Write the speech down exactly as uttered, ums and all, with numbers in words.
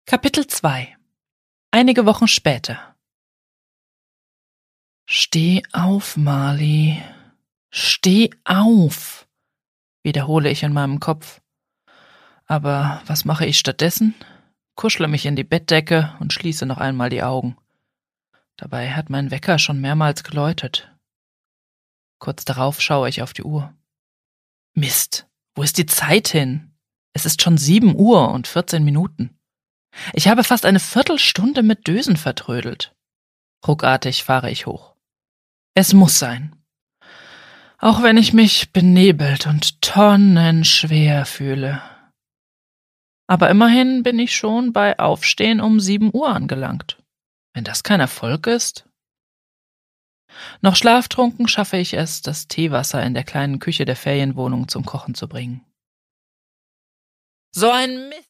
Kapitel zwei. Einige Wochen später. Steh auf, Marley. Steh auf, wiederhole ich in meinem Kopf. Aber was mache ich stattdessen? Kuschle mich in die Bettdecke und schließe noch einmal die Augen. Dabei hat mein Wecker schon mehrmals geläutet. Kurz darauf schaue ich auf die Uhr. Mist, wo ist die Zeit hin? Es ist schon sieben Uhr und vierzehn Minuten. Ich habe fast eine Viertelstunde mit Dösen vertrödelt. Ruckartig fahre ich hoch. Es muss sein. Auch wenn ich mich benebelt und tonnenschwer fühle. Aber immerhin bin ich schon bei Aufstehen um sieben Uhr angelangt. Wenn das kein Erfolg ist? Noch schlaftrunken schaffe ich es, das Teewasser in der kleinen Küche der Ferienwohnung zum Kochen zu bringen. So ein Mist!